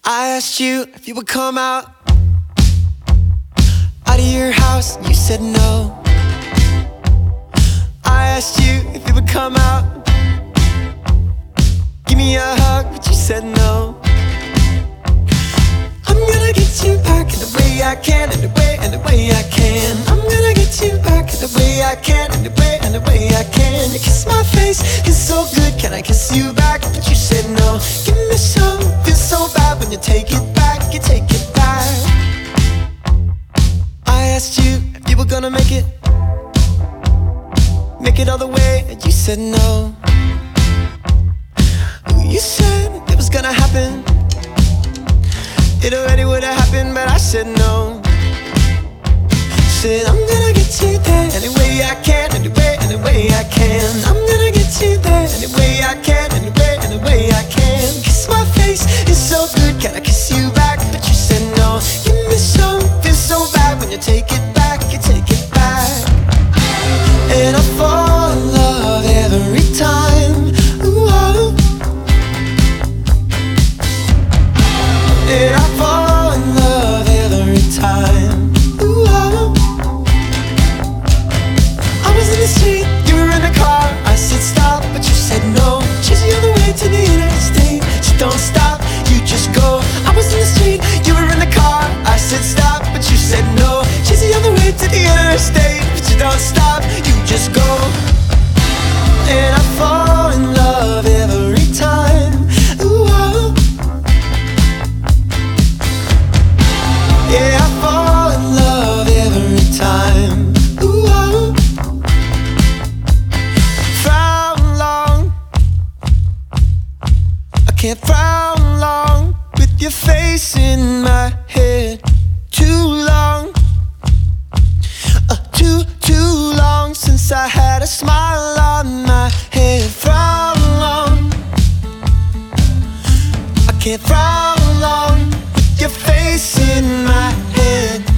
I asked you if you would come out of your house, you said no. I asked you if you would come out, give me a hug, but you said no. I'm gonna get you back in the way I can, in the way I can. I'm gonna get you back in the way I can, in the way I can. You kiss my face, it's so good, can I kiss you back? But you said no. Give me some, feels so bad when you take it back, you take it back. I asked you if you were gonna make it all the way, and you said no. You said it was gonna happen, it already would've happened, but I said no. Said I'm gonna get you there any way I can, any way I can. I'm gonna get you there any way I can, any way I can. Kiss my face, it's so good, can I kiss you back? But you said no. Give me some, feels so bad when you take it back, you take it back. And I fall in love every time. Ooh, oh. And I fall in love every time. Ooh, oh. I was in the street, you were in the car. I said stop, but you said no. Chase you on the way to the interstate, so don't stop, you just go. I was in the street, you were in the car. I said stop, but you said no. Chase you on the way to the interstate, but you don't stop, you just go. And I fall in love every time. Ooh, oh. Yeah, I fall in love every time. Ooh, oh. Frown long, I can't frown long with your face in my head. Too long, too long since I had a smile on my head. Frown long, I can't frown long with your face in my head.